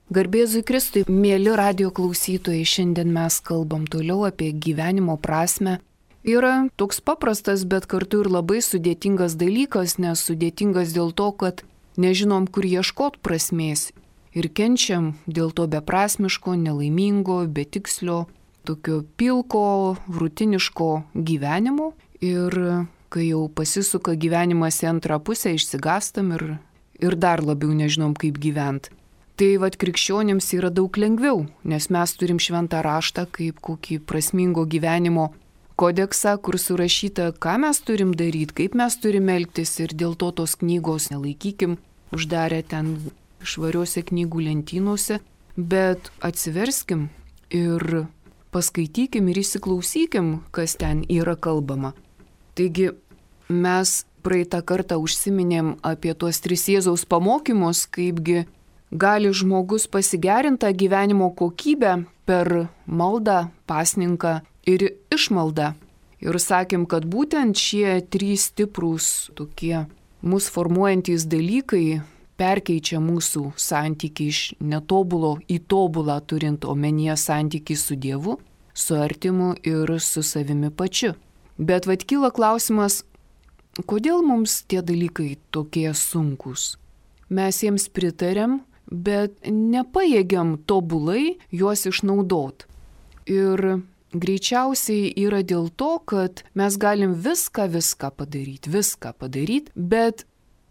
Garbėzui Kristui, mėly radio klausytojai, šiandien mes kalbam toliau apie gyvenimo prasmę. Yra toks paprastas, bet kartu ir labai sudėtingas dalykas, nes sudėtingas dėl to, kad nežinom, kur ieškot prasmės. Ir kenčiam dėl to beprasmiško, nelaimingo, betikslio, tokio pilko, rutiniško gyvenimo. Ir kai jau pasisuka gyvenimas į antrą pusę, išsigastam ir dar labiau nežinom, kaip gyventi. Tai krikščionims yra daug lengviau, nes mes turim šventą raštą kaip kokį prasmingo gyvenimo kodeksą, kur surašyta, ką mes turim daryti, kaip mes turim elgtis ir dėl to tos knygos nelaikykim, uždarę ten švariuose knygų lentynose, bet atsiverskim ir paskaitykim ir įsiklausykim, kas ten yra kalbama. Taigi mes praeitą kartą užsiminėm apie tuos 3 Jėzaus pamokymus, kaipgi gali žmogus pasigerinti tą gyvenimo kokybę per maldą, pasninką ir išmaldą. Ir sakėm, kad būtent šie 3 stiprūs tokie mus formuojantys dalykai perkeičia mūsų santykį iš netobulo į tobulą, turint omenyje santykį su Dievu, su artimu ir su savimi pačiu. Bet kyla klausimas, kodėl mums tie dalykai tokie sunkūs? Mes jiems pritarėm, bet nepajėgiam tobulai juos išnaudot. Ir greičiausiai yra dėl to, kad mes galim viską padaryti, bet,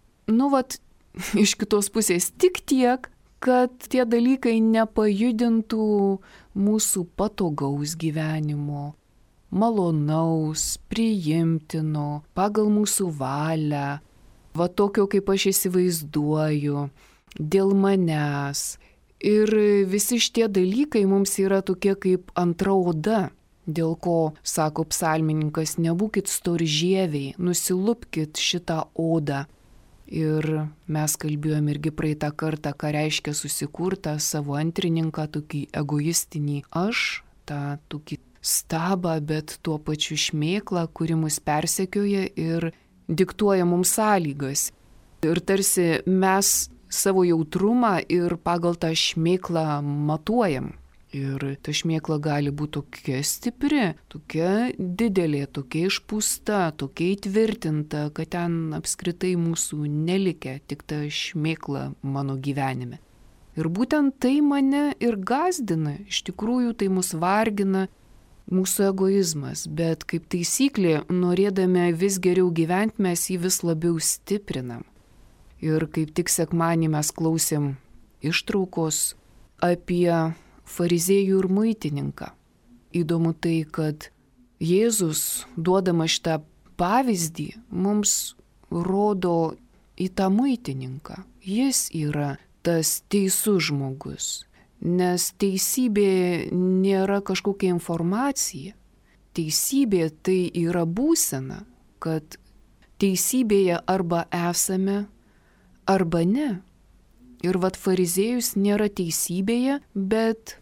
iš kitos pusės tik tiek, kad tie dalykai nepajudintų mūsų patogaus gyvenimo, malonaus, priimtino, pagal mūsų valią, tokio, kaip aš įsivaizduoju, dėl manęs. Ir visi šitie dalykai mums yra tokie kaip antra oda, dėl ko, sako psalmininkas, nebūkit storžieviai, nusilupkit šitą odą. Ir mes kalbėjom irgi praeitą kartą, ką reiškia susikurtą savo antrininką, tokį egoistinį aš, tą tokį stabą, bet tuo pačiu šmėklą, kuri mus persekioja ir diktuoja mums sąlygas. Ir tarsi mes savo jautrumą ir pagal tą šmėklą matuojam. Ir ta šmėkla gali būti tokia stipri, tokia didelė, tokia išpūsta, tokia įtvirtinta, kad ten apskritai mūsų nelikę, tik ta šmėkla mano gyvenime. Ir būtent tai mane ir gąsdina, iš tikrųjų tai mus vargina mūsų egoizmas, bet kaip taisyklė, norėdami vis geriau gyventi, mes jį vis labiau stiprinam. Ir kaip tik sekmanį mes klausėm ištraukos apie fariziejų ir muitininką. Įdomu tai, kad Jėzus, duodama šitą pavyzdį, mums rodo į tą muitininką. Jis yra tas teisus žmogus, nes teisybė nėra kažkokia informacija. Teisybė tai yra būsena, kad teisybėje arba esame, arba ne. Ir fariziejus nėra teisybėje, bet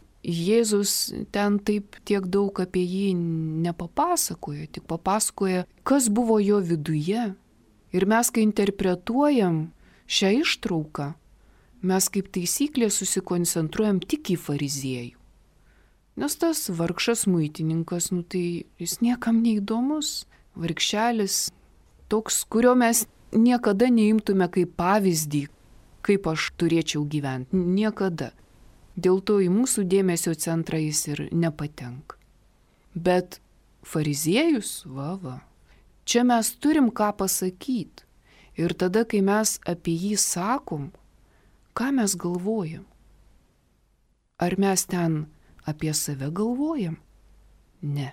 Jėzus ten taip tiek daug apie jį nepapasakoja, tik papasakoja, kas buvo jo viduje. Ir mes, kai interpretuojam šią ištrauką, mes kaip taisyklė susikoncentruojam tik į fariziejų. Nes tas vargšas muitininkas, tai jis niekam neįdomus, vargšelis, toks, kurio mes niekada neimtume kaip pavyzdį, kaip aš turėčiau gyventi. Niekada. Dėl to į mūsų dėmesio centrą jis ir nepatenka. Bet fariziejus, čia mes turim ką pasakyti. Ir tada, kai mes apie jį sakom, ką mes galvojam? Ar mes ten apie save galvojam? Ne.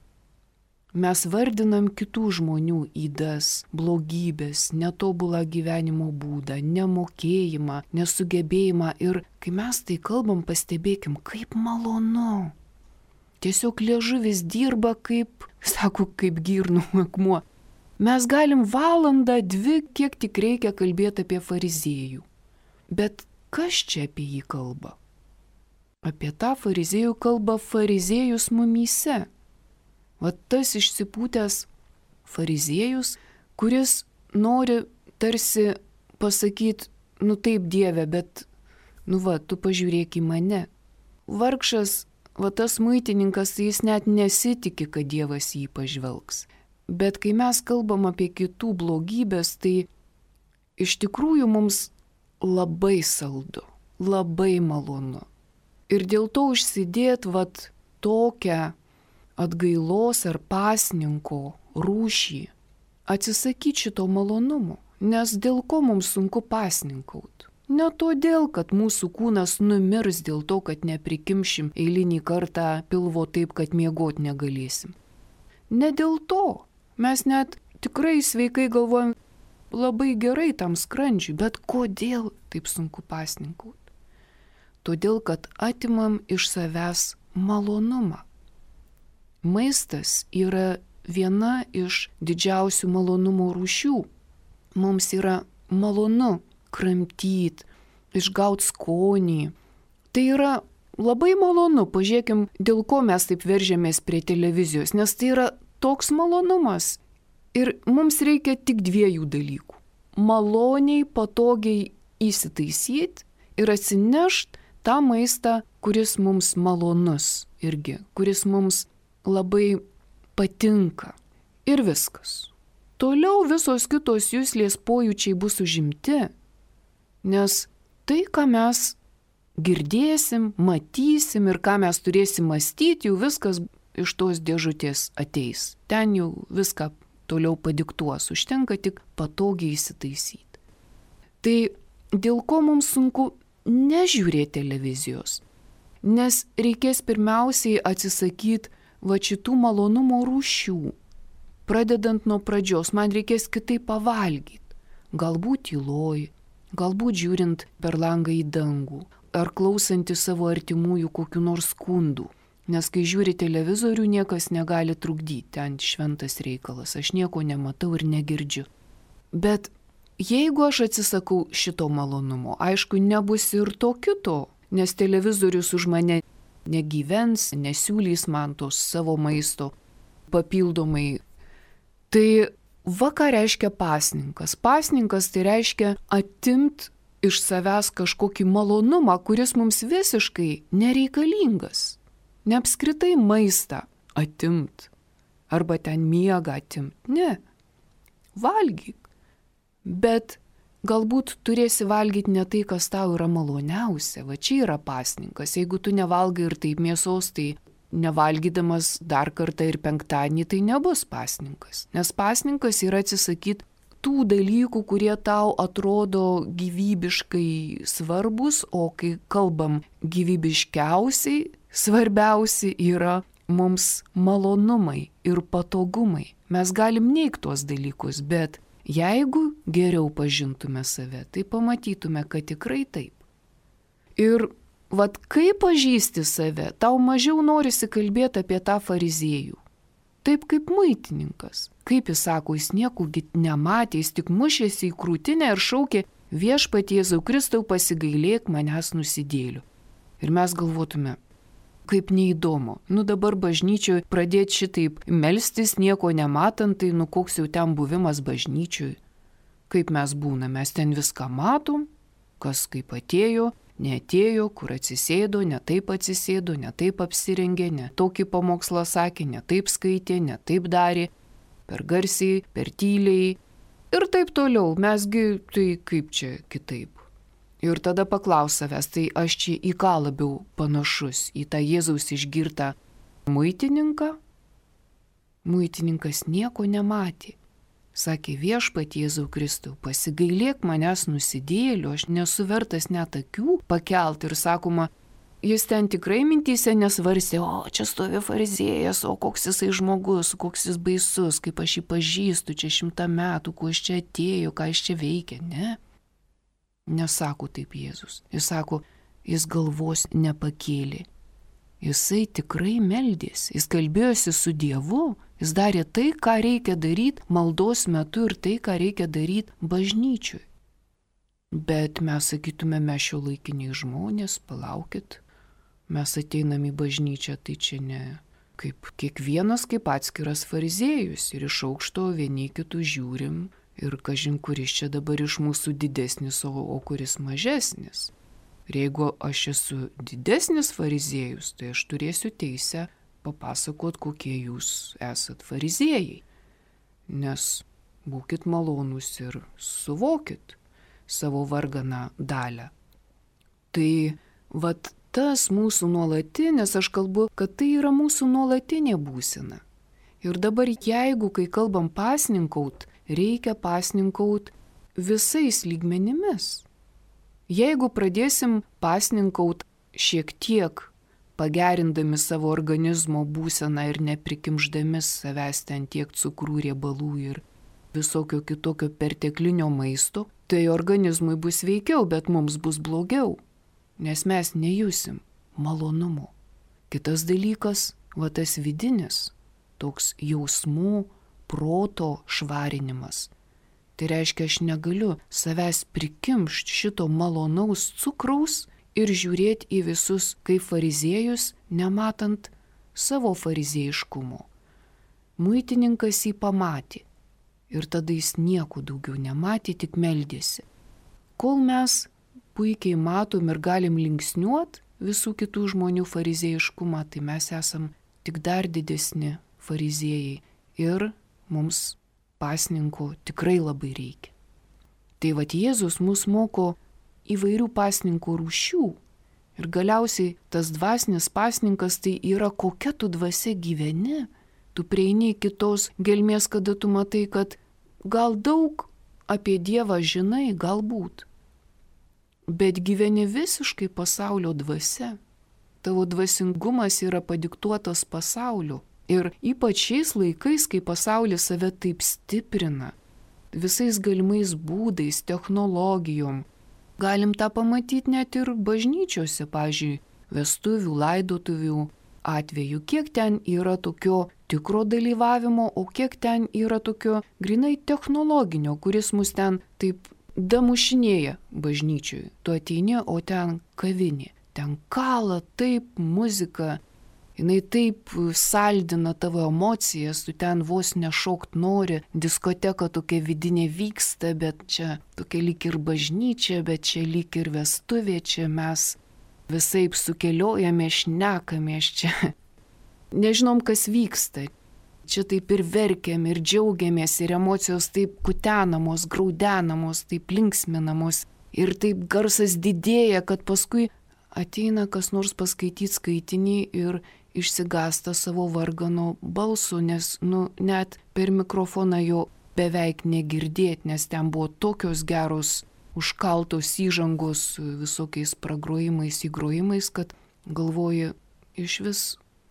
Mes vardinam kitų žmonių ydas, blogybės, netobulą gyvenimo būdą, nemokėjimą, nesugebėjimą. Ir kai mes tai kalbam, pastebėkim, kaip malonu. Tiesiog liežuvis dirba kaip girnų akmuo. Mes galim valandą, 2, kiek tik reikia kalbėti apie fariziejų. Bet kas čia apie jį kalba? Apie tą fariziejų kalba fariziejus mumyse. Tas išsipūtęs fariziejus, kuris nori tarsi pasakyti, taip Dieve, bet Nu va, tu pažiūrėk į mane. Vargšas, va tas muitininkas, jis net nesitikė, kad Dievas jį pažvelgs. Bet kai mes kalbam apie kitų blogybės, tai iš tikrųjų mums labai saldu, labai malonu. Ir dėl to užsidėt vat tokią atgailos ar pasninko rūšį, atsisakyti šito malonumo, nes dėl ko mums sunku pasninkaut? Ne todėl, kad mūsų kūnas numirs dėl to, kad neprikimšim eilinį kartą pilvo taip, kad miegot negalėsim. Ne dėl to. Mes net tikrai sveikai galvojam labai gerai tam skrandžiui, bet kodėl taip sunku pasninkaut? Todėl, kad atimam iš savęs malonumą. Maistas yra viena iš didžiausių malonumo rūšių. Mums yra malonu kramtyt, išgaut skonį. Tai yra labai malonu, pažiūrėkim, dėl ko mes taip veržėmės prie televizijos, nes tai yra toks malonumas. Ir mums reikia tik dviejų dalykų. Maloniai, patogiai įsitaisyti ir atsinešti tą maistą, kuris mums malonus irgi, kuris mums labai patinka. Ir viskas. Toliau visos kitos juslės pojūčiai bus užimti, nes tai, ką mes girdėsim, matysim ir ką mes turėsim mąstyti, jau viskas iš tos dėžutės ateis. Ten jau viską toliau padiktuos, užtenka tik patogiai įsitaisyti. Tai dėl ko mums sunku nežiūrėti televizijos? Nes reikės pirmiausiai atsisakyti va šitų malonumo rūšių. Pradedant nuo pradžios, man reikės kitaip pavalgyti. Galbūt tyloj, galbūt žiūrint per langą į dangų, ar klausantį savo artimųjų kokių nors skundų. Nes kai žiūri televizorių, niekas negali trukdyti, ten šventas reikalas, aš nieko nematau ir negirdžiu. Bet jeigu aš atsisakau šito malonumo, aišku, nebus ir to kito, nes televizorius už mane negyvens, nesiūlys man tos savo maisto papildomai. Tai va ką reiškia pasninkas. Pasninkas tai reiškia atimt iš savęs kažkokį malonumą, kuris mums visiškai nereikalingas. Ne apskritai maistą atimt, arba ten miegą atimt, ne, valgyk. Bet galbūt turėsi valgyti ne tai, kas tau yra maloniausia, va čia yra pasninkas. Jeigu tu nevalgai ir taip mėsos, tai nevalgydamas dar kartą ir penktadienį, tai nebus pasninkas. Nes pasninkas yra atsisakyti tų dalykų, kurie tau atrodo gyvybiškai svarbus, o kai kalbam gyvybiškiausiai, svarbiausi yra mums malonumai ir patogumai. Mes galim neigti tuos dalykus, bet jeigu geriau pažintume save, tai pamatytume, kad tikrai taip. Ir vat kai pažįsti save, tau mažiau norisi kalbėti apie tą fariziejų. Taip kaip muitininkas. Kaip jis sako, jis nieko nematė, jis tik mušėsi į krūtinę ir šaukė: Viešpatie Jėzau Kristau, pasigailėk manęs nusidėlių. Ir mes galvotume, kaip neįdomu. Nu dabar bažnyčioje pradėti šitaip melstis, nieko nematant, tai nu koks jau ten buvimas bažnyčioje. Kaip mes būname, mes ten viską matom, kas kaip atėjo, neatėjo, kur atsisėdo, ne taip atsisėdo, ne taip apsirengė, ne tokį pamokslą sakė, ne taip skaitė, ne taip darė, per garsiai, per tyliai ir taip toliau. Mesgi tai kaip čia kitaip. Ir tada paklaus savęs, tai aš čia į ką labiau panašus, į tą Jėzaus išgirtą muitininką? Muitininkas nieko nematė. Sakė: Viešpatie Jėzau Kristau, pasigailėk manęs nusidėlių, aš nesu vertas net akių pakelt. Ir sakoma, jis ten tikrai mintyse nesvarsė: o čia stovi fariziėjas, o koks jisai žmogus, koks jis baisus, kaip aš jį pažįstu, čia 100 metų, kuo jis čia atėjo, ką jis čia veikia, ne? Nesako taip Jėzus. Jis sako, jis galvos nepakėlė. Jisai tikrai meldėsi, jis kalbėjosi su Dievu, jis darė tai, ką reikia daryti maldos metu ir tai, ką reikia daryti bažnyčiui. Bet mes sakytume, mes šiuolaikiniai žmonės, palaukit, mes ateinam į bažnyčią, tai čia ne kaip kiekvienas kaip atskiras fariziejus ir iš aukšto vieni kitų žiūrim ir kažin kuris čia dabar iš mūsų didesnis, o kuris mažesnis. Ir jeigu aš esu didesnis fariziejus, tai aš turėsiu teisę papasakot, kokie jūs esat fariziejai. Nes būkit malonūs ir suvokit savo varganą dalią. Tai vat tas mūsų nuolatinis, aš kalbu, kad tai yra mūsų nuolatinė būsena. Ir dabar jeigu, kai kalbam pasninkaut, reikia pasninkaut visais lygmenimis. Jeigu pradėsim pasninkaut šiek tiek pagerindami savo organizmo būseną ir neprikimždami savęs ten tiek cukrų, riebalų ir visokio kitokio perteklinio maisto, tai organizmui bus sveikiau, bet mums bus blogiau, nes mes nejusim malonumo. Kitas dalykas, va tas vidinis, toks jausmų, proto švarinimas. Tai reiškia, aš negaliu savęs prikimšti šito malonaus cukraus ir žiūrėti į visus kaip fariziejus, nematant savo fariziejiškumo. Muitininkas jį pamatė ir tada jis nieko daugiau nematė, tik meldėsi. Kol mes puikiai matom ir galim linksniuot visų kitų žmonių fariziejiškumą, tai mes esam tik dar didesni fariziejai ir mums pasninko tikrai labai reikia. Tai vat Jėzus mus moko įvairių pasninko rūšių ir galiausiai tas dvasinis pasninkas tai yra kokia tu dvasia gyveni. Tu prieini iki tos gelmės, kada tu matai, kad gal daug apie Dievą žinai, galbūt, bet gyveni visiškai pasaulio dvasia. Tavo dvasingumas yra padiktuotas pasaulio. Ir ypač šiais laikais, kai pasaulis save taip stiprina, visais galimais būdais, technologijom, galim tą pamatyti net ir bažnyčiose, pavyzdžiui, vestuvių, laidotuvių atveju, kiek ten yra tokio tikro dalyvavimo, o kiek ten yra tokio grinai technologinio, kuris mus ten taip damušinėja bažnyčiui. Tu ateini, o ten kavinė, ten kala taip muzika. Jinai taip saldina tavo emocijas, tu ten vos nešokt nori, diskoteka tokia vidinė vyksta, bet čia tokia lyg ir bažnyčia, bet čia lyg ir vestuvė, čia mes visaip sukeliojame, šnekamės čia. Nežinom, kas vyksta. Čia taip ir verkiam, ir džiaugiamės, ir emocijos taip kutenamos, graudenamos, taip linksminamos, ir taip garsas didėja, kad paskui ateina kas nors paskaityti skaitinį ir išsigąsta savo vargano balsu, nes net per mikrofoną jo beveik negirdėti, nes ten buvo tokios geros užkaltos įžangos visokiais pragrojimais, įgrojimais, kad galvoji, iš vis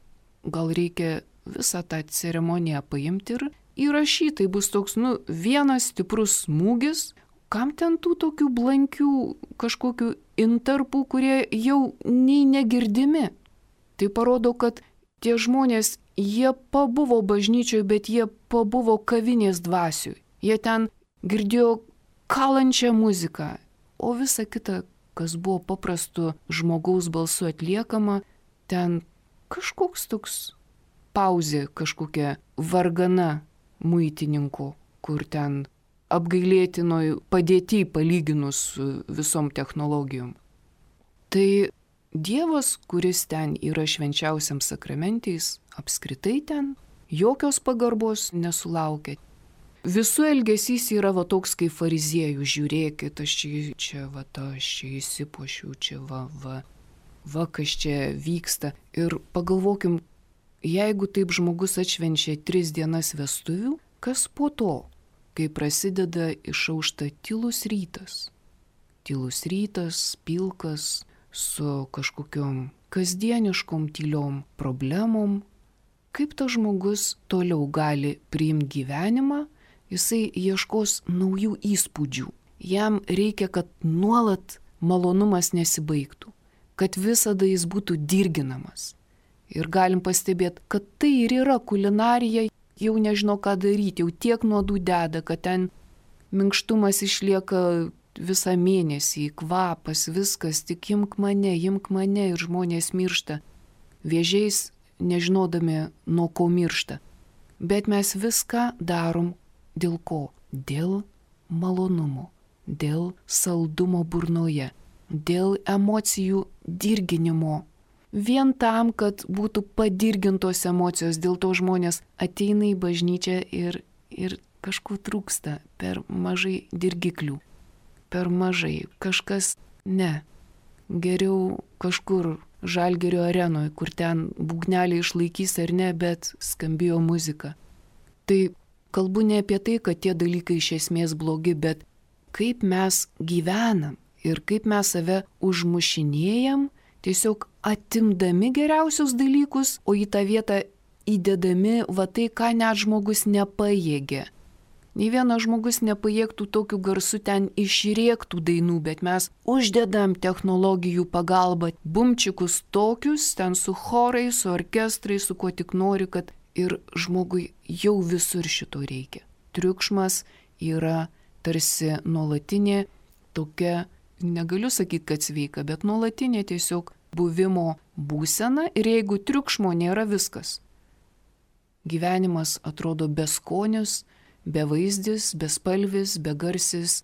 gal reikia visą tą ceremoniją paimti ir įrašyti. Tai bus toks, vienas stiprus smūgis, kam ten tų tokių blankių kažkokių intarpų, kurie jau nei negirdimi. Tai parodo, kad tie žmonės, jie pabuvo bažnyčioje, bet jie pabuvo kavinės dvasiui. Jie ten girdėjo kalančią muziką, o visa kita, kas buvo paprastu žmogaus balsu atliekama, ten kažkoks toks pauzė, kažkokia vargana muitininko, kur ten apgailėtinoj padėty palyginus su visom technologijom. Tai Dievas, kuris ten yra švenčiausiam sakramentais, apskritai ten jokios pagarbos nesulaukia. Visų elgesys yra va toks kaip fariziejų, žiūrėkit, aš čia įsipuošiu, čia va, kas čia vyksta. Ir pagalvokim, jeigu taip žmogus atšvenčia 3 dienas vestuvių, kas po to, kai prasideda išaušta tylus rytas? Tylus rytas, pilkas, su kažkokiom kasdieniškom tyliom problemom, kaip tas žmogus toliau gali priimti gyvenimą, jisai ieškos naujų įspūdžių. Jam reikia, kad nuolat malonumas nesibaigtų, kad visada jis būtų dirginamas. Ir galim pastebėti, kad tai ir yra kulinarija, jau nežino ką daryti, jau tiek nuodų deda, kad ten minkštumas išlieka visą mėnesį, kvapas, viskas, tik imk mane ir žmonės miršta. Vėžiais nežinodami, nuo ko miršta. Bet mes viską darom dėl ko? Dėl malonumo, dėl saldumo burnoje, dėl emocijų dirginimo. Vien tam, kad būtų padirgintos emocijos, dėl to žmonės ateina į bažnyčią ir kažko trūksta, per mažai dirgiklių, per mažai, kažkas ne. Geriau kažkur Žalgirio arenoje, kur ten būgnelį išlaikys ar ne, bet skambėjo muzika. Tai kalbu ne apie tai, kad tie dalykai iš esmės blogi, bet kaip mes gyvenam ir kaip mes save užmušinėjam, tiesiog atimdami geriausius dalykus, o į tą vietą įdedami va tai, ką net žmogus nepajėgė. Nei vienas žmogus nepajėgtų tokiu garsu ten išrėktų dainų, bet mes uždedam technologijų pagalba bumčikus tokius, ten su chorais, su orkestrais, su kuo tik nori, kad ir žmogui jau visur šito reikia. Triukšmas yra tarsi nuolatinė tokia, negaliu sakyti, kad sveika, bet nuolatinė tiesiog buvimo būsena ir jeigu triukšmo nėra, viskas. Gyvenimas atrodo beskonis, bevaizdis, bespalvis, begarsis,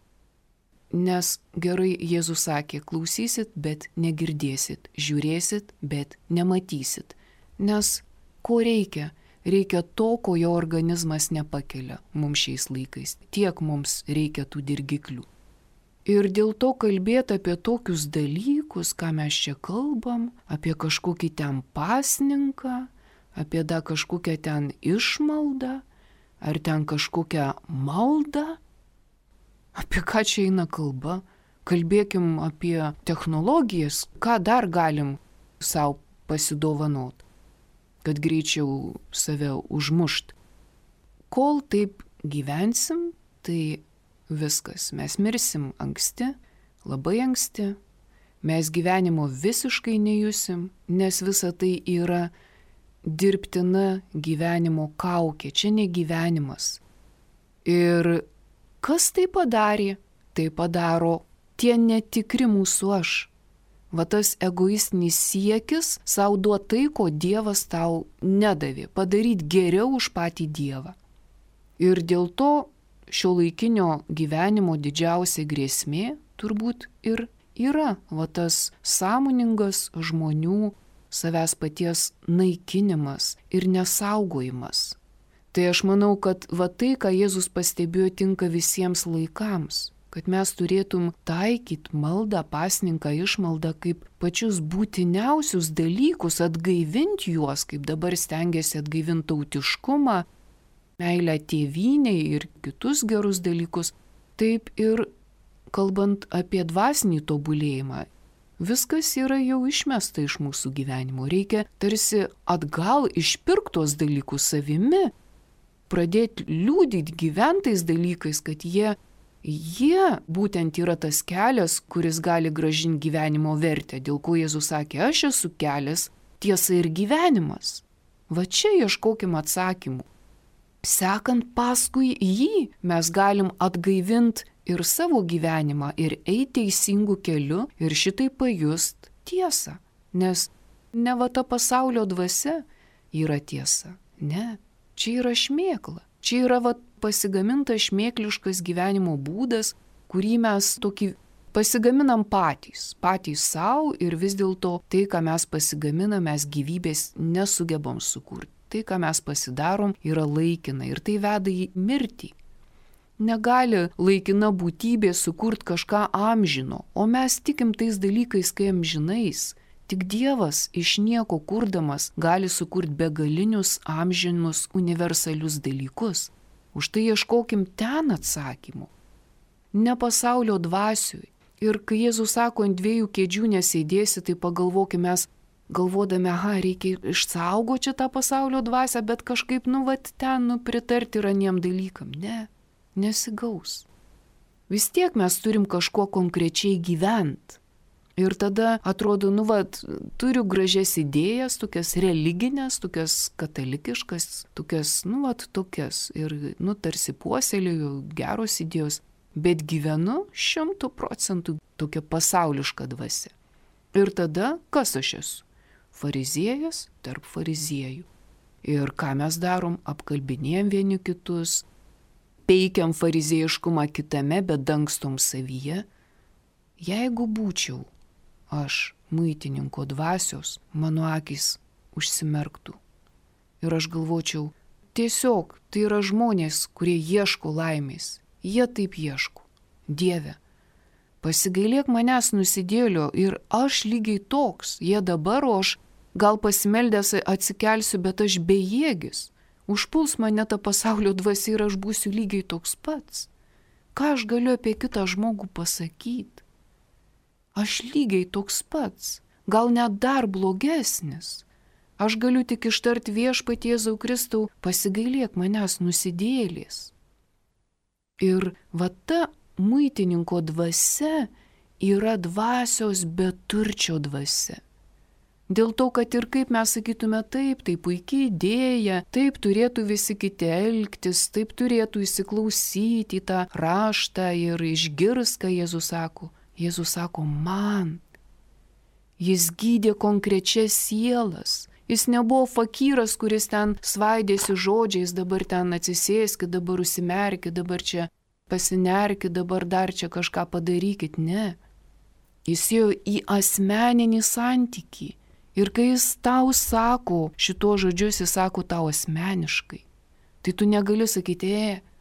nes gerai Jėzus sakė, klausysit, bet negirdėsit, žiūrėsit, bet nematysit. Nes ko reikia? Reikia to, ko jo organizmas nepakelia mums šiais laikais. Tiek mums reikia tų dirgiklių. Ir dėl to kalbėti apie tokius dalykus, ką mes čia kalbam, apie kažkokį ten pasninką, apie dar kažkokią ten išmaldą, ar ten kažkokią maldą, apie ką čia eina kalba. Kalbėkim apie technologijas, ką dar galim savo pasidovanot, kad greičiau save užmušt. Kol taip gyvensim, tai viskas, mes mirsim anksti, labai anksti, mes gyvenimo visiškai nejusim, nes visa tai yra dirbtina gyvenimo kaukė, čia ne gyvenimas. Ir kas tai padarė? Tai padaro tie netikri mūsų aš. Va tas egoistinis siekis sau duoti tai, ko Dievas tau nedavė, padaryti geriau už patį Dievą. Ir dėl to šiuolaikinio gyvenimo didžiausia grėsmė turbūt ir yra va tas sąmoningas žmonių savęs paties naikinimas ir nesaugojimas. Tai aš manau, kad va tai, ką Jėzus pastebėjo, tinka visiems laikams, kad mes turėtum taikyti maldą, pasninką, išmaldą kaip pačius būtiniausius dalykus, atgaivinti juos, kaip dabar stengiasi atgaivinti tautiškumą, meilę tėvynei ir kitus gerus dalykus. Taip ir kalbant apie dvasinį tobulėjimą. Viskas yra jau išmesta iš mūsų gyvenimo. Reikia tarsi atgal išpirktos dalykus savimi, pradėti liūdyti gyventais dalykais, kad jie būtent yra tas kelias, kuris gali grąžinti gyvenimo vertę, dėl ko Jėzus sakė, aš esu kelias, tiesa ir gyvenimas. Va čia ieškokim atsakymų. Sekant paskui jį, mes galim atgaivinti ir savo gyvenimą, ir eiti teisingų kelių, ir šitai pajust tiesą. Nes ne va ta pasaulio dvasia yra tiesa. Ne, čia yra šmėkla. Čia yra va pasigamintas šmėkliškas gyvenimo būdas, kurį mes tokį pasigaminam patys savo ir vis dėlto tai, ką mes pasigaminam, mes gyvybės nesugebam sukurti. Tai, ką mes pasidarom, yra laikina ir tai veda į mirtį. Negali laikina būtybė sukurti kažką amžino, o mes tikim tais dalykais, kai amžinais. Tik Dievas iš nieko kurdamas gali sukurti begalinius, amžinus, universalius dalykus. Už tai ieškokim ten atsakymų. Ne pasaulio dvasiui. Ir kai Jėzus sako, ant dviejų kėdžių nesėdėsi, tai pagalvokime mes, galvodami, reikia išsaugoti šitą pasaulio dvasią, bet kažkaip, ten pritarti raniem dalykam. Ne, nesigaus. Vis tiek mes turim kažkuo konkrečiai gyventi. Ir tada atrodo, turiu gražias idėjas, tokias religinės, tokias katalikiškas, tokias, tokias. Ir, tarsi puoselėjau geros idėjos, bet gyvenu 100% tokia pasauliška dvasia. Ir tada, kas aš esu? Fariziėjas tarp fariziejų. Ir ką mes darom? Apkalbinėjom vieni kitus, peikiam fariziejiškumą kitame, bet dangstom savyje. Jeigu būčiau aš muitininko dvasios, mano akys užsimerktų. Ir aš galvočiau, tiesiog tai yra žmonės, kurie ieško laimės. Jie taip ieško. Dieve, pasigailėk manęs nusidėlio ir aš lygiai toks. Jie dabar, o aš gal pasimeldęs atsikelsiu, bet aš bejėgis. Užpuls mane ta pasaulio dvasia ir aš būsiu lygiai toks pats. Ką aš galiu apie kitą žmogų pasakyti? Aš lygiai toks pats, gal net dar blogesnis. Aš galiu tik ištarti Viešpatie Jėzau Kristau, pasigailėk manęs nusidėlės. Ir va ta muitininko dvasia yra dvasios beturčio dvasia. Dėl to, kad ir kaip mes sakytume taip, tai puikiai idėja, taip turėtų visi kiti elgtis, taip turėtų įsiklausyti į tą raštą ir išgirs, ką Jėzus sako. Jėzus sako, man. Jis gydė konkrečias sielas. Jis nebuvo fakyras, kuris ten svaidėsi žodžiais, dabar ten atsisėskit, dabar užsimerkit, dabar čia pasinerkit, dabar dar čia kažką padarykit. Ne. Jis ėjo į asmeninį santykį. Ir kai jis tau sako šito žodžius, jis sako tau asmeniškai. Tai tu negali sakyti,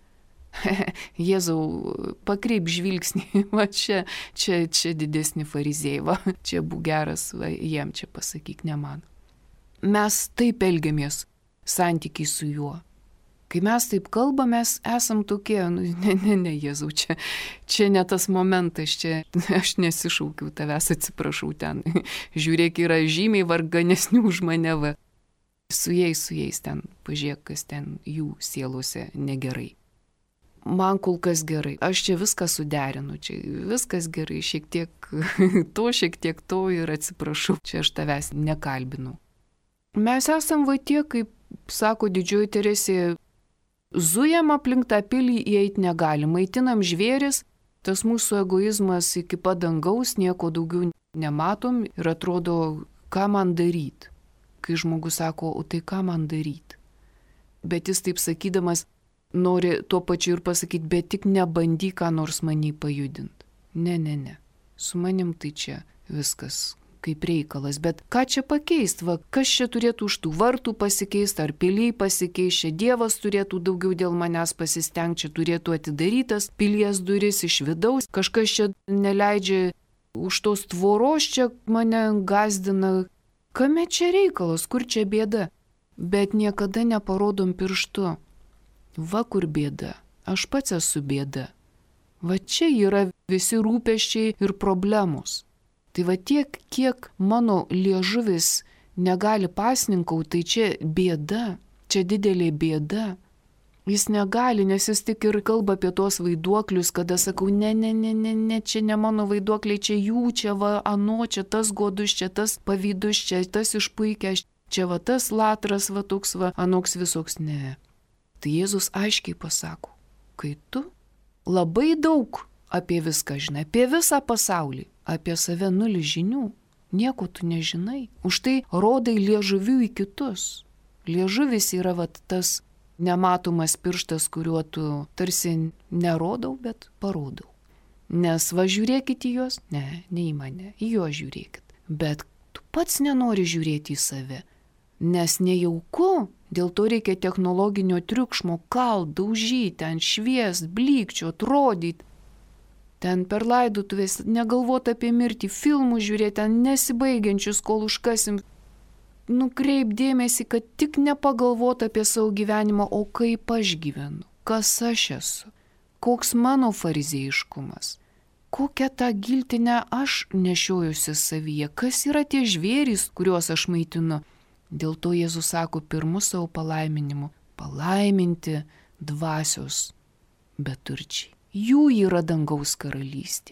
Jėzau, pakreip žvilgsnį, va čia didesni fariziejai, va čia būk geras, va jiem čia pasakyk, ne man. Mes taip elgiamės santykiai su juo. Kai mes taip kalbame, mes esam tokie, ne, Jėzau, čia ne tas momentas, čia aš nesišaukiu tavęs, atsiprašau ten. Žiūrėk, yra žymiai varganesnių už mane, va. Su jais ten, pažiūrėk, kas ten jų sielose negerai. Man kol kas gerai, aš čia viską suderinu, čia viskas gerai, šiek tiek to ir atsiprašau, čia aš tavęs nekalbinu. Mes esam va tie, kaip sako didžioji Teresė, zujam aplink tą pilį įeiti negali, maitinam žvėris, tas mūsų egoizmas iki pat dangaus, nieko daugiau nematom ir atrodo, ką man daryti. Kai žmogus sako, o tai ką man daryti? Bet jis taip sakydamas nori tuo pačiu ir pasakyti, bet tik nebandyk ką nors manį pajudinti. Ne. Su manim tai čia viskas kaip reikalas, bet ką čia pakeisti, va, kas čia turėtų už tų vartų pasikeisti, ar piliai pasikeisti, čia Dievas turėtų daugiau dėl manęs pasistengti, čia turėtų atidarytas pilies duris iš vidaus, kažkas čia neleidžia už tos tvoros, čia mane gazdina, kame čia reikalas, kur čia bėda, bet niekada neparodom pirštu, va kur bėda, aš pats esu bėda, va čia yra visi rūpesčiai ir problemos. Tai va tiek, kiek mano liežuvis negali pasninkauti, tai čia bėda, čia didelė bėda. Jis negali, nes jis tik ir kalba apie tos vaiduoklius, kada sakau, ne, čia ne mano vaiduokliai, čia jų, čia va ano, čia tas godus, čia tas pavydus, čia tas išpuikęs, čia va tas latras, va toks va, anoks visoks, ne. Tai Jėzus aiškiai pasako, kai tu labai daug apie viską žinai, apie visą pasaulį, apie save nulį žinių, nieko tu nežinai. Už tai rodai liežuviu į kitus. Liežuvis yra vat tas nematomas pirštas, kuriuo tu tarsi nerodau, bet parodau. Nes va žiūrėkit į juos, ne į mane, į juos žiūrėkit. Bet tu pats nenori žiūrėti į save, nes nejauku, dėl to reikia technologinio triukšmo kalt, daužyti, ant šviest, blykčiot, rodyti. Ten per laidotuvės negalvot apie mirtį, filmų žiūrėti, ten nesibaigiančius, kol užkasim. Nukreip dėmesį, kad tik nepagalvot apie savo gyvenimą, o kaip aš gyvenu, kas aš esu, koks mano farizėjiškumas, kokią tą giltinę aš nešiojusi savyje, kas yra tie žvėrys, kuriuos aš maitinu. Dėl to Jėzus sako pirmu savo palaiminimu, palaiminti dvasios beturčiai. Jų yra dangaus karalystė.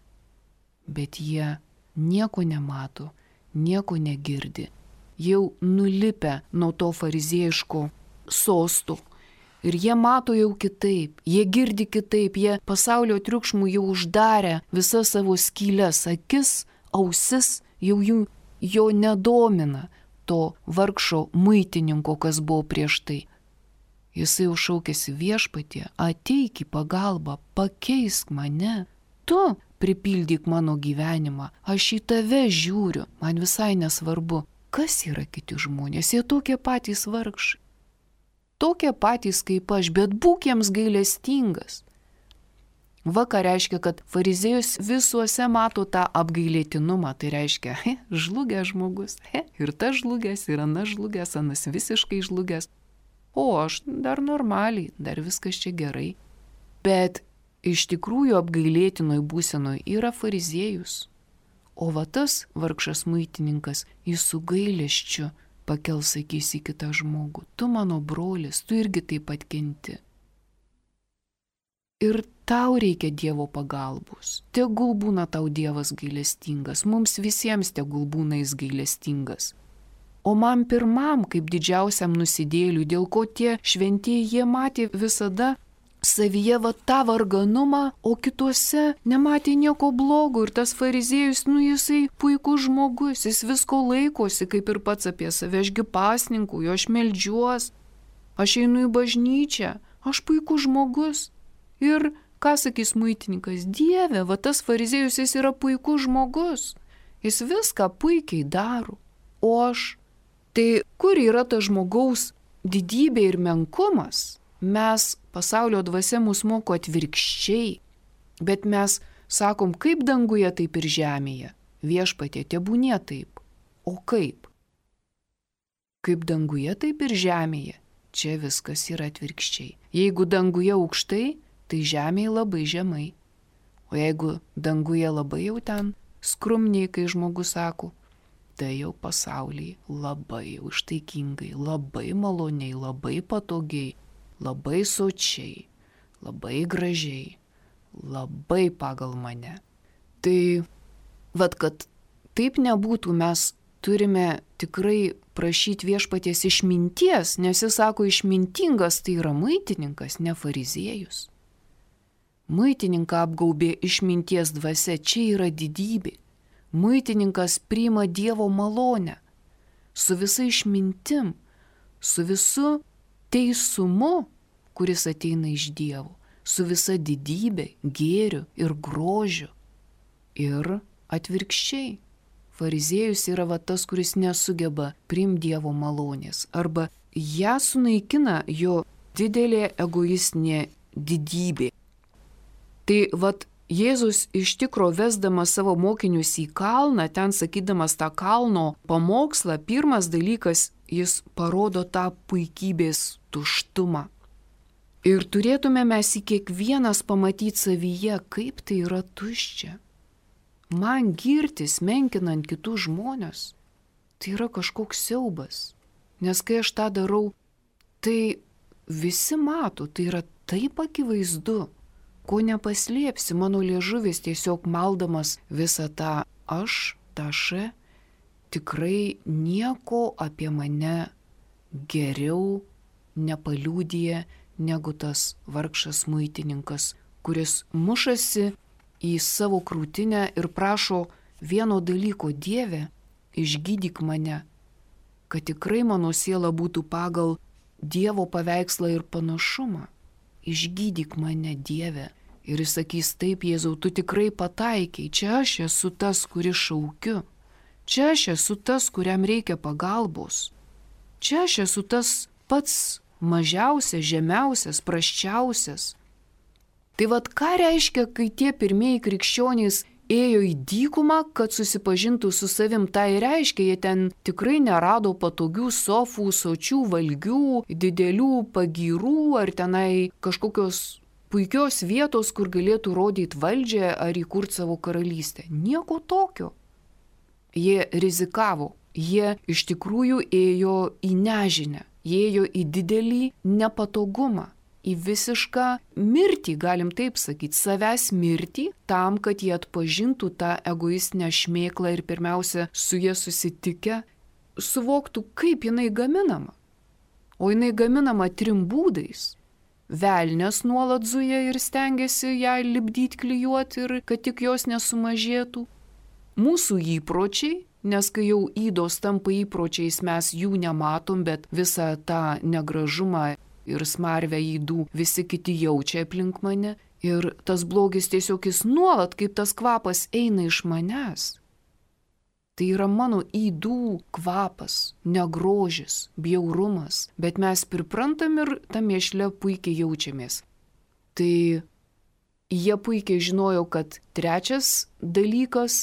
Bet jie nieko nemato, nieko negirdi. Jau nulipę nuo to farizėjiško sosto. Ir jie mato jau kitaip, jie girdi kitaip, jie pasaulio triukšmų jau uždarę visas savo skylės, akis, ausis, jau jo nedomina to vargšo muitininko, kas buvo prieš tai. Jisai jau šaukėsi Viešpatie, ateik į pagalbą, pakeisk mane. Tu pripildyk mano gyvenimą, aš į tave žiūriu, man visai nesvarbu, kas yra kiti žmonės, jie tokie patys vargšai. Tokie patys kaip aš, bet būk jiems gailestingas. Va ką reiškia, kad fariziejus visuose mato tą apgailėtinumą, tai reiškia, žlugęs žmogus, ir tas žlugęs, ir anas žlugęs, anas visiškai žlugęs, o aš dar normaliai, dar viskas čia gerai. Bet iš tikrųjų apgailėtinoj būsenoj yra fariziejus, o va tas vargšas muitininkas, jis su gailesčiu pakels akis į kitą žmogų. Tu mano brolis, tu irgi taip pat kenti. Ir tau reikia Dievo pagalbos. Tegul būna tau Dievas gailestingas, mums visiems tegul būna jis gailestingas. O man pirmam, kaip didžiausiam nusidėliui, dėl ko tie šventieji jie matė visada savyje va tą varganumą, o kituose nematė nieko blogo. Ir tas fariziejus, jisai puikus žmogus, jis visko laikosi, kaip ir pats apie save, ašgi pasninku, jo aš meldžiuos, aš einu į bažnyčią, aš puikus žmogus. Ir ką sakys muitininkas, Dieve, va tas fariziejus, jis yra puikus žmogus, jis viską puikiai daro. O aš, tai kur yra tas žmogaus didybė ir menkumas? Mes, pasaulio dvasia mus moko atvirkščiai, bet mes sakom, kaip danguje, taip ir žemėje. Viešpatie, tebūnie taip. O kaip? Kaip danguje, taip ir žemėje. Čia viskas yra atvirkščiai. Jeigu danguje aukštai, tai žemėje labai žemai. O jeigu danguje labai jau ten skrumniai, kai žmogus sako, tai jau pasaulyje labai užtaikingai, labai maloniai, labai patogiai, labai sočiai, labai gražiai, labai pagal mane. Tai, vad, kad taip nebūtų, mes turime tikrai prašyti viešpaties išminties, nes jis sako, išmintingas tai yra muitininkas, ne fariziejus. Muitininką apgaubė išminties dvasia, čia yra didybė. Muitininkas priima Dievo malonę, su visa išmintim, su visu teisumu, kuris ateina iš Dievo, su visa didybė, gėriu ir grožiu. Ir atvirkščiai, fariziejus yra va tas, kuris nesugeba priimti Dievo malonės, arba ją sunaikina jo didelė egoistinė didybė. Tai vat Jėzus iš tikro vesdamas savo mokinius į kalną, ten sakydamas tą kalno pamokslą, pirmas dalykas, jis parodo tą puikybės tuštumą. Ir turėtume mes į kiekvienas pamatyti savyje, kaip tai yra tuščia. Man girtis, menkinant kitus žmonės, tai yra kažkoks siaubas. Nes kai aš tą darau, tai visi mato, tai yra taip akivaizdu. Ko nepaslėpsi, mano liežuvis tiesiog maldamas visą tą aš, tą še, tikrai nieko apie mane geriau nepaliūdija negu tas vargšas muitininkas, kuris mušasi į savo krūtinę ir prašo vieno dalyko, Dieve, išgydyk mane, kad tikrai mano siela būtų pagal Dievo paveikslą ir panašumą. Išgydyk mane, Dieve. Ir jis sakys, taip, Jėzau, tu tikrai pataikiai, čia aš esu tas, kuris šaukiu. Čia aš esu tas, kuriam reikia pagalbos. Čia aš esu tas pats mažiausias, žemiausias, prasčiausias. Tai vad ką reiškia, kai tie pirmieji krikščionys ėjo į dykumą, kad susipažintų su savim, tai reiškia, jie ten tikrai nerado patogių sofų, sočių valgių, didelių pagyrų ar tenai kažkokios puikios vietos, kur galėtų rodyti valdžią ar įkurti savo karalystę. Nieko tokio. Jie rizikavo, jie iš tikrųjų ėjo į nežinę, jie ėjo į didelį nepatogumą. Į visišką mirtį, galim taip sakyti, savęs mirtį, tam, kad jie atpažintų tą egoistinę šmėklą ir pirmiausia su jie susitikę, suvoktų, kaip jinai gaminama. O jinai gaminama 3 būdais. Velnias nuolat zuja ir stengiasi ją lipdyti, klijuoti ir kad tik jos nesumažėtų. Mūsų įpročiai, nes kai jau ydos tampa įpročiais, mes jų nematom, bet visą tą negražumą ir smarvę ydų visi kiti jaučia aplink mane. Ir tas blogis tiesiog jis nuolat, kaip tas kvapas, eina iš manęs. Tai yra mano ydų kvapas, negrožis, bjaurumas, bet mes priprantam ir ta mėšle puikiai jaučiamės. Tai jie puikiai žinojo, kad trečias dalykas,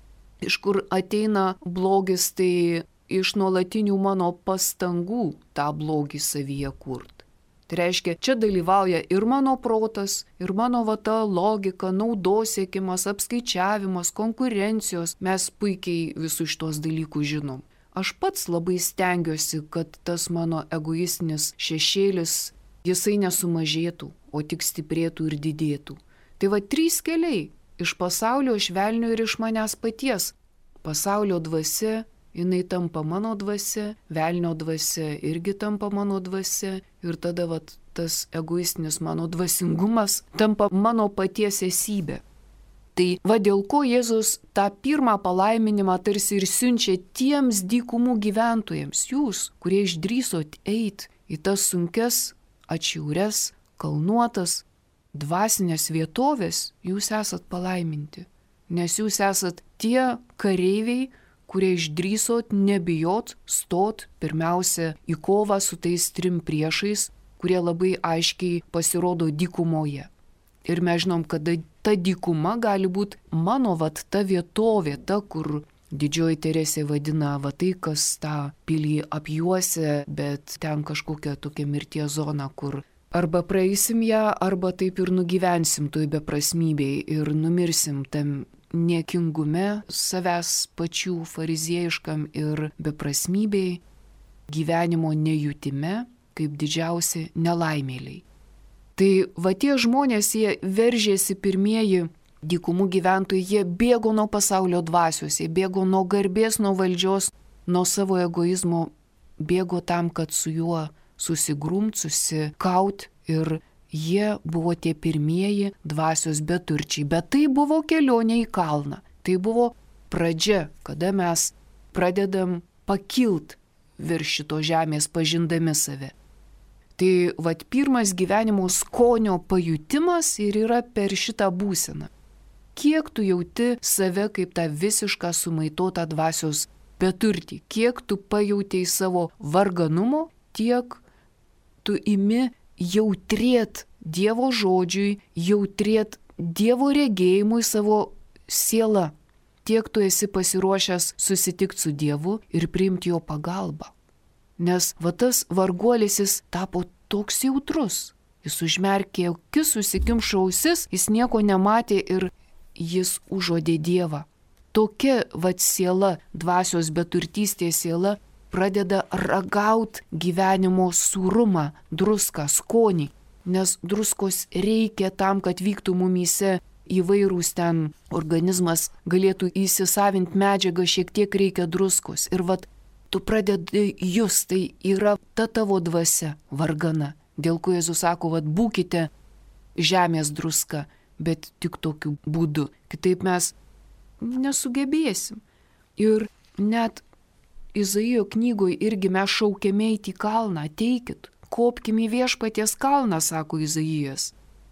iš kur ateina blogis, tai iš nuolatinių mano pastangų tą blogį savyje kurt. Tai reiškia, čia dalyvauja ir mano protas, ir mano vata logika, naudos siekimas, apskaičiavimas, konkurencijos. Mes puikiai visus šitos dalykus žinom. Aš pats labai stengiuosi, kad tas mano egoistinis šešėlis, jisai nesumažėtų, o tik stiprėtų ir didėtų. Tai va 3 keliai - iš pasaulio, iš velnio ir iš manęs paties. Pasaulio dvasia, jinai tampa mano dvasia, velnio dvasia irgi tampa mano dvasia ir tada vat, tas egoistinis mano dvasingumas tampa mano paties esybė. Tai va dėl ko Jėzus tą pirmą palaiminimą tarsi ir siunčia tiems dykumų gyventojams, jūs, kurie išdrįsot eiti į tas sunkes, atšiaurias, kalnuotas, dvasinės vietovės, jūs esat palaiminti, nes jūs esat tie kareiviai, kurie išdrįsot nebijot, stot pirmiausia į kovą su tais 3 priešais, kurie labai aiškiai pasirodo dykumoje. Ir mes žinom, kad ta dykuma gali būti mano ta vietovė, ta, kur Didžioji Teresė vadina tai, kas tą pilį apjuosia, bet ten kažkokia tokia mirties zona, kur arba praeisim ją, arba taip ir nugyvensim toj beprasmybėj ir numirsim tam niekingume, savęs pačių fariziejiškam ir beprasmybei, gyvenimo nejutime, kaip didžiausi nelaimėliai. Tai va tie žmonės, jie veržėsi pirmieji dykumų gyventojai, jie bėgo nuo pasaulio dvasios, jie bėgo nuo garbės, nuo valdžios, nuo savo egoizmo, bėgo tam, kad su juo susigrumt, susikaut ir jie buvo tie pirmieji dvasios beturčiai, bet tai buvo kelionė į kalną. Tai buvo pradžia, kada mes pradedam pakilt virš šito žemės, pažindami save. Tai vat pirmas gyvenimo skonio pajutimas ir yra per šitą būseną. Kiek tu jauti save kaip tą visišką sumaitotą dvasios beturtį, kiek tu pajautei savo varganumo, tiek tu imi jautrėt Dievo žodžiui, jautrėt Dievo regėjimui savo siela. Tiek tu esi pasiruošęs susitikti su Dievu ir priimti jo pagalbą. Nes va tas varguolis jis tapo toks jautrus. Jis užmerkė akis, susikimšo ausis, jis nieko nematė ir jis užuodė Dievą. Tokia va siela, dvasios beturtystės siela, pradeda ragaut gyvenimo sūrumą, druską, skonį. Nes druskos reikia tam, kad vyktų mumyse įvairūs ten organizmas galėtų įsisavinti medžiagą, šiek tiek reikia druskos. Ir vat tu pradedi just, tai yra ta tavo dvasia, vargana. Dėl ko Jėzus sako, vat būkite žemės druska, bet tik tokiu būdu. Kitaip mes nesugebėsim. Ir net Izaijo knygoje irgi mes šaukiame eiti į kalną, ateikit. Kopkim į Viešpaties kalną, sako Izaijas.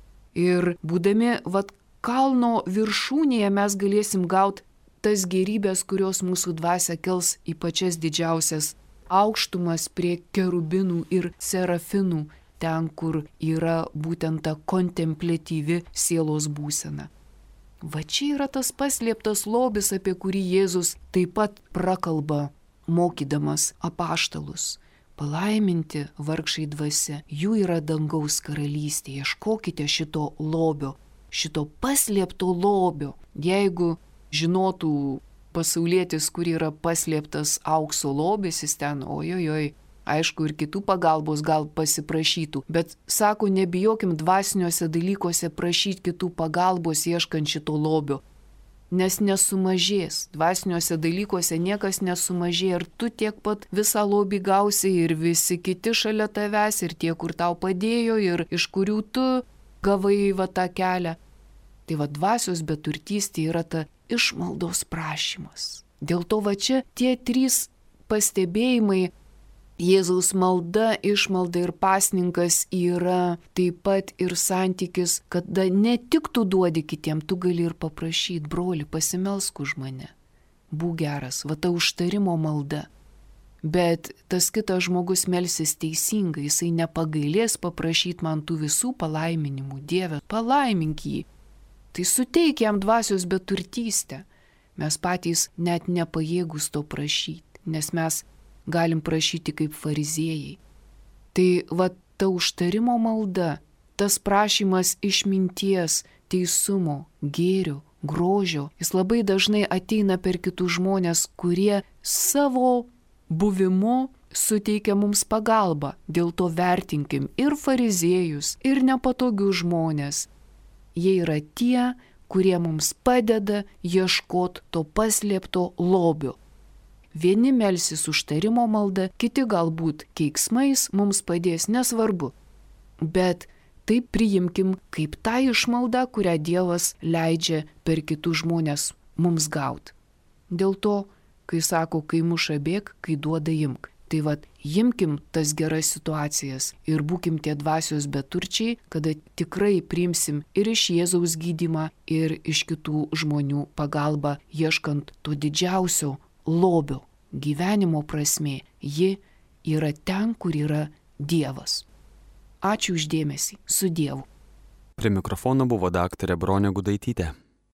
Ir būdami kalno viršūnėje mes galėsim gauti tas gerybės, kurios mūsų dvasia kels į pačias didžiausias aukštumas prie kerubinų ir serafinų, ten, kur yra būtent ta kontempliatyvi sielos būsena. Va čia yra tas paslėptas lobis, apie kurį Jėzus taip pat prakalba, mokydamas apaštalus. Palaiminti vargšai dvasia, jų yra dangaus karalystė, ieškokite šito lobio, šito paslėpto lobio. Jeigu žinotų pasaulietis, kur yra paslėptas aukso lobis, jis ten, ojojoj, aišku, ir kitų pagalbos gal pasiprašytų, bet sako, nebijokim dvasiniuose dalykuose prašyti kitų pagalbos ieškant šito lobio. Nes nesumažės, dvasiniuose dalykuose niekas nesumažės ir tu tiek pat visą lobį gausi ir visi kiti šalia tavęs ir tie, kur tau padėjo ir iš kurių tu gavai tą kelią. Tai dvasios beturtystė yra ta išmaldos prašymas. Dėl to čia tie 3 pastebėjimai, Jėzaus malda, išmalda ir pasninkas yra taip pat ir santykis, kada ne tik tu duodi kitiem, tu gali ir paprašyti, broli, pasimelsk už mane. Būk geras, va ta užtarimo malda. Bet tas kitas žmogus melsis teisingai, jisai nepagailės paprašyti man tų visų palaiminimų. Dieve, palaimink jį. Tai suteik jam dvasios beturtystę. Mes patys net nepajėgus to prašyti, nes mes galim prašyti kaip fariziejai. Tai va ta užtarimo malda, tas prašymas išminties, teisumo, gėrio, grožio, jis labai dažnai ateina per kitus žmonės, kurie savo buvimu suteikia mums pagalbą. Dėl to vertinkim ir fariziejus, ir nepatogius žmonės. Jie yra tie, kurie mums padeda ieškoti to paslėpto lobio. Vieni melsis užtarimo malda, kiti galbūt keiksmais mums padės, nesvarbu. Bet taip priimkim kaip tą išmaldą, kurią Dievas leidžia per kitus žmonės mums gauti. Dėl to, kai sako, kai muša bėk, kai duoda imk. Tai vat, imkim tas geras situacijas ir būkim tie dvasios beturčiai, kada tikrai priimsim ir iš Jėzaus gydymą, ir iš kitų žmonių pagalbą, ieškant to didžiausio lobio. Gyvenimo prasmė, ji yra ten, kur yra Dievas. Ačiū už dėmesį. Su Dievu. Prie mikrofono buvo daktarė Bronė Gudaitytė.